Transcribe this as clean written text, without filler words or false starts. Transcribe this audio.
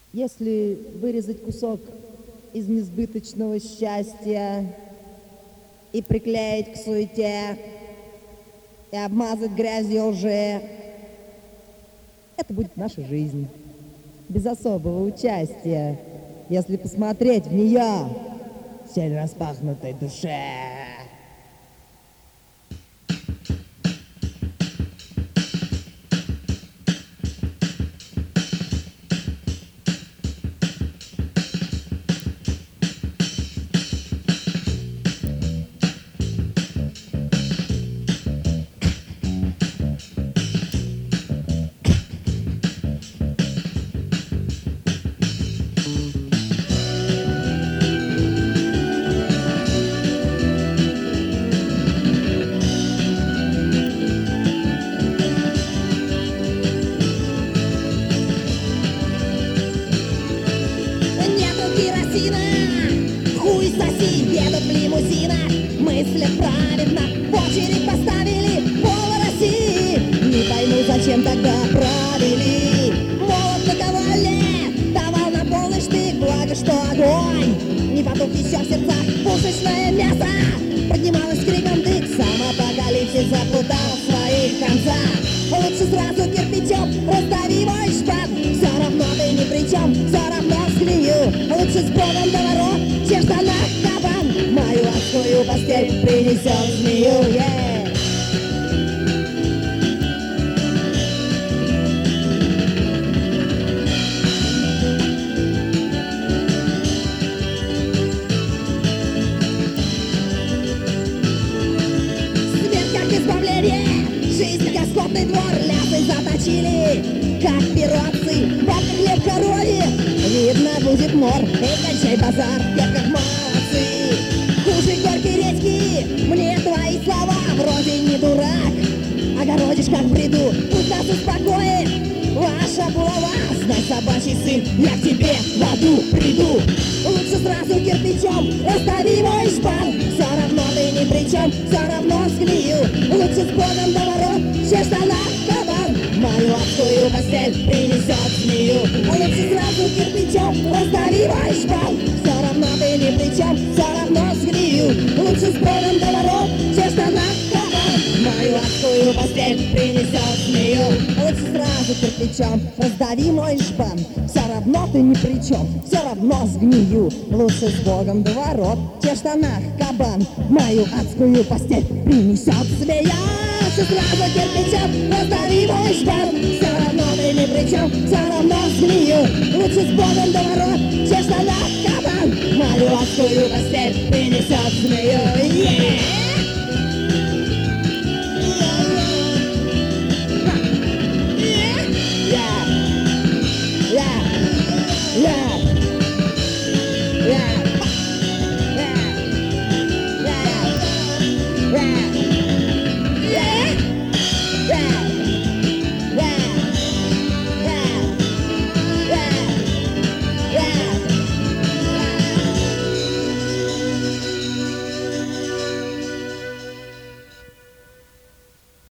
Если вырезать кусок из несбыточного счастья и приклеить к суете, и обмазать грязью лжи, это будет наша жизнь, без особого участия, если посмотреть в нее всей распахнутой душе. Хуй соси, едут в лимузинах, мыслят правильно, в очередь поставили пол России. Не пойму, зачем тогда правили. Молот наковальне давал на полный штык, благо что огонь не потух еще в сердцах. Пушечное мясо поднималось криком дык, сам апокалипсис запутал в своих концах. Лучше сразу кирпичом раздави мой шпат, все равно ты ни при чем, все равно склею. Лучше с Богом до ворот, чем в штанах кабан, мою адскую постель принесет змею. Смерть как избавление, жизнь как скотный двор, лясы заточили, как пиротцы, бабка хлеб корове, видно будет мор, и кончай базар, я как молодцы. Хуже горькой редьки, мне твои слова, вроде не дурак, огородишь как в бреду, пусть нас успокоит ваша булава. Знай, собачий сын, я к тебе в аду приду. Лучше сразу кирпичом расстави мой шпан, все равно ты ни при чем, все равно склею. Лучше с Богом до ворот, чем в штанах кабан, мою адскую постель принесет змею. Лучше сразу кирпичом расстави мой шпан, все равно ты ни при чем, все равно склею. Лучше с Богом до ворот, чем в штанах кабан, мою адскую постель принесет змею. Лучше сразу кирпичом раздави мой шпан, все равно ты ни при чем, все равно сгнию. Лучше с Богом до ворот, чем в штанах кабан, мою адскую постель принесет змея. Лучше сразу кирпичом раздави мой шпан, все равно ты ни при чем, все равно сгнию. Лучше с Богом до ворот, чем в штанах кабан, мою адскую постель принесет змею.